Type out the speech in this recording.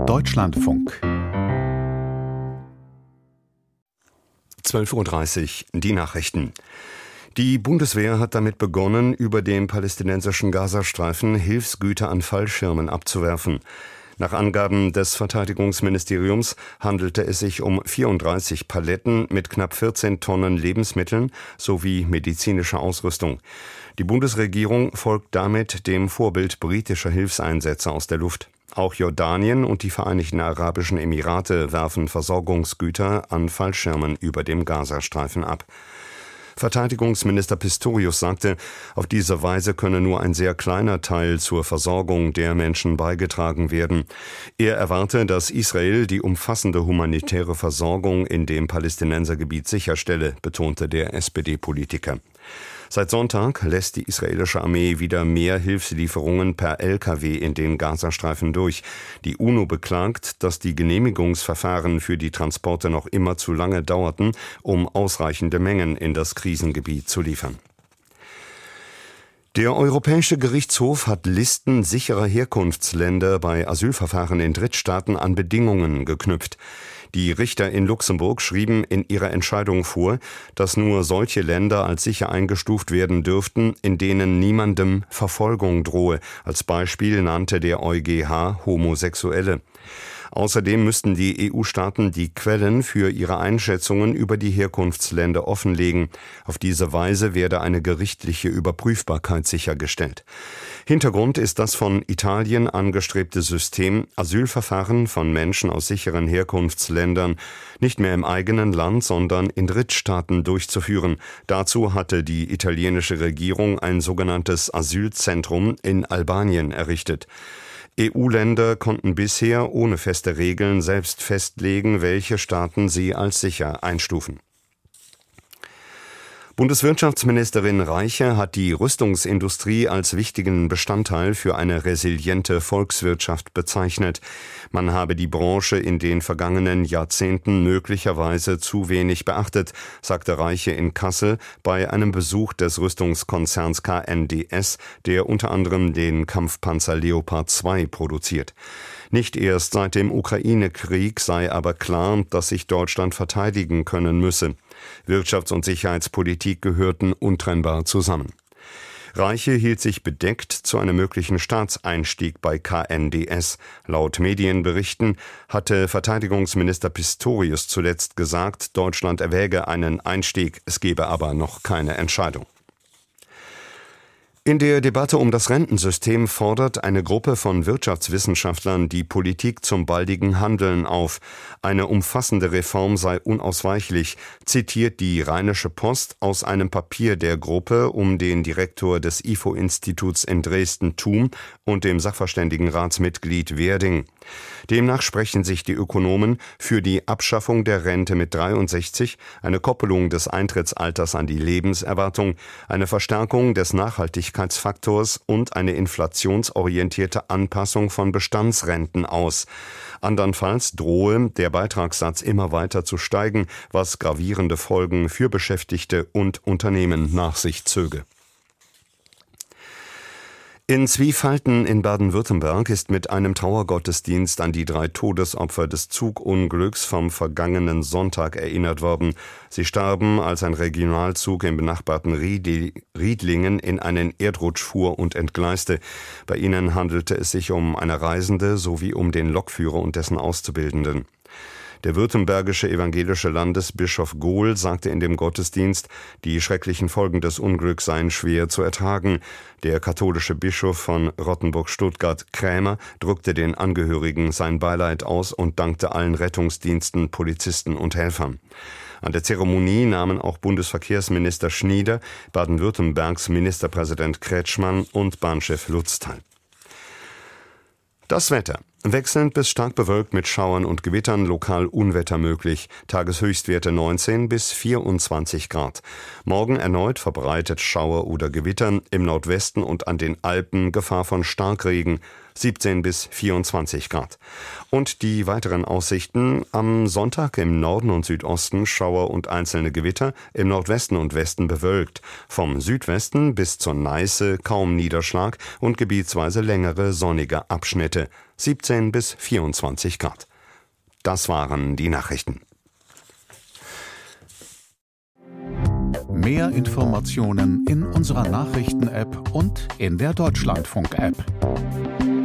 Deutschlandfunk 12:30 Uhr, die Nachrichten. Die Bundeswehr hat damit begonnen, über dem palästinensischen Gazastreifen Hilfsgüter an Fallschirmen abzuwerfen. Nach Angaben des Verteidigungsministeriums handelte es sich um 34 Paletten mit knapp 14 Tonnen Lebensmitteln sowie medizinischer Ausrüstung. Die Bundesregierung folgt damit dem Vorbild britischer Hilfseinsätze aus der Luft. Auch Jordanien und die Vereinigten Arabischen Emirate werfen Versorgungsgüter an Fallschirmen über dem Gazastreifen ab. Verteidigungsminister Pistorius sagte, auf diese Weise könne nur ein sehr kleiner Teil zur Versorgung der Menschen beigetragen werden. Er erwarte, dass Israel die umfassende humanitäre Versorgung in dem Palästinensergebiet sicherstelle, betonte der SPD-Politiker. Seit Sonntag lässt die israelische Armee wieder mehr Hilfslieferungen per Lkw in den Gazastreifen durch. Die UNO beklagt, dass die Genehmigungsverfahren für die Transporte noch immer zu lange dauerten, um ausreichende Mengen in das Krisengebiet zu liefern. Der Europäische Gerichtshof hat Listen sicherer Herkunftsländer bei Asylverfahren in Drittstaaten an Bedingungen geknüpft. Die Richter in Luxemburg schrieben in ihrer Entscheidung vor, dass nur solche Länder als sicher eingestuft werden dürften, in denen niemandem Verfolgung drohe. Als Beispiel nannte der EuGH Homosexuelle. Außerdem müssten die EU-Staaten die Quellen für ihre Einschätzungen über die Herkunftsländer offenlegen. Auf diese Weise werde eine gerichtliche Überprüfbarkeit sichergestellt. Hintergrund ist das von Italien angestrebte System, Asylverfahren von Menschen aus sicheren Herkunftsländern nicht mehr im eigenen Land, sondern in Drittstaaten durchzuführen. Dazu hatte die italienische Regierung ein sogenanntes Asylzentrum in Albanien errichtet. EU-Länder konnten bisher ohne feste Regeln selbst festlegen, welche Staaten sie als sicher einstufen. Bundeswirtschaftsministerin Reiche hat die Rüstungsindustrie als wichtigen Bestandteil für eine resiliente Volkswirtschaft bezeichnet. Man habe die Branche in den vergangenen Jahrzehnten möglicherweise zu wenig beachtet, sagte Reiche in Kassel bei einem Besuch des Rüstungskonzerns KNDS, der unter anderem den Kampfpanzer Leopard 2 produziert. Nicht erst seit dem Ukraine-Krieg sei aber klar, dass sich Deutschland verteidigen können müsse. Wirtschafts- und Sicherheitspolitik gehörten untrennbar zusammen. Reiche hielt sich bedeckt zu einem möglichen Staatseinstieg bei KNDS. Laut Medienberichten hatte Verteidigungsminister Pistorius zuletzt gesagt, Deutschland erwäge einen Einstieg, es gebe aber noch keine Entscheidung. In der Debatte um das Rentensystem fordert eine Gruppe von Wirtschaftswissenschaftlern die Politik zum baldigen Handeln auf. Eine umfassende Reform sei unausweichlich, zitiert die Rheinische Post aus einem Papier der Gruppe um den Direktor des IFO-Instituts in Dresden Thum und dem Sachverständigenratsmitglied Werding. Demnach sprechen sich die Ökonomen für die Abschaffung der Rente mit 63, eine Koppelung des Eintrittsalters an die Lebenserwartung, eine Verstärkung des Nachhaltigkeitsfaktors und eine inflationsorientierte Anpassung von Bestandsrenten aus. Andernfalls drohe der Beitragssatz immer weiter zu steigen, was gravierende Folgen für Beschäftigte und Unternehmen nach sich zöge. In Zwiefalten in Baden-Württemberg ist mit einem Trauergottesdienst an die 3 Todesopfer des Zugunglücks vom vergangenen Sonntag erinnert worden. Sie starben, als ein Regionalzug im benachbarten Riedlingen in einen Erdrutsch fuhr und entgleiste. Bei ihnen handelte es sich um eine Reisende sowie um den Lokführer und dessen Auszubildenden. Der württembergische evangelische Landesbischof Gohl sagte in dem Gottesdienst, die schrecklichen Folgen des Unglücks seien schwer zu ertragen. Der katholische Bischof von Rottenburg-Stuttgart Krämer drückte den Angehörigen sein Beileid aus und dankte allen Rettungsdiensten, Polizisten und Helfern. An der Zeremonie nahmen auch Bundesverkehrsminister Schnieder, Baden-Württembergs Ministerpräsident Kretschmann und Bahnchef Lutz teil. Das Wetter. Wechselnd bis stark bewölkt mit Schauern und Gewittern, lokal Unwetter möglich. Tageshöchstwerte 19 bis 24 Grad. Morgen erneut verbreitet Schauer oder Gewitter, im Nordwesten und an den Alpen Gefahr von Starkregen. 17 bis 24 Grad. Und die weiteren Aussichten: am Sonntag im Norden und Südosten Schauer und einzelne Gewitter, im Nordwesten und Westen bewölkt. Vom Südwesten bis zur Neiße kaum Niederschlag und gebietsweise längere sonnige Abschnitte. 17 bis 24 Grad. Das waren die Nachrichten. Mehr Informationen in unserer Nachrichten-App und in der Deutschlandfunk-App.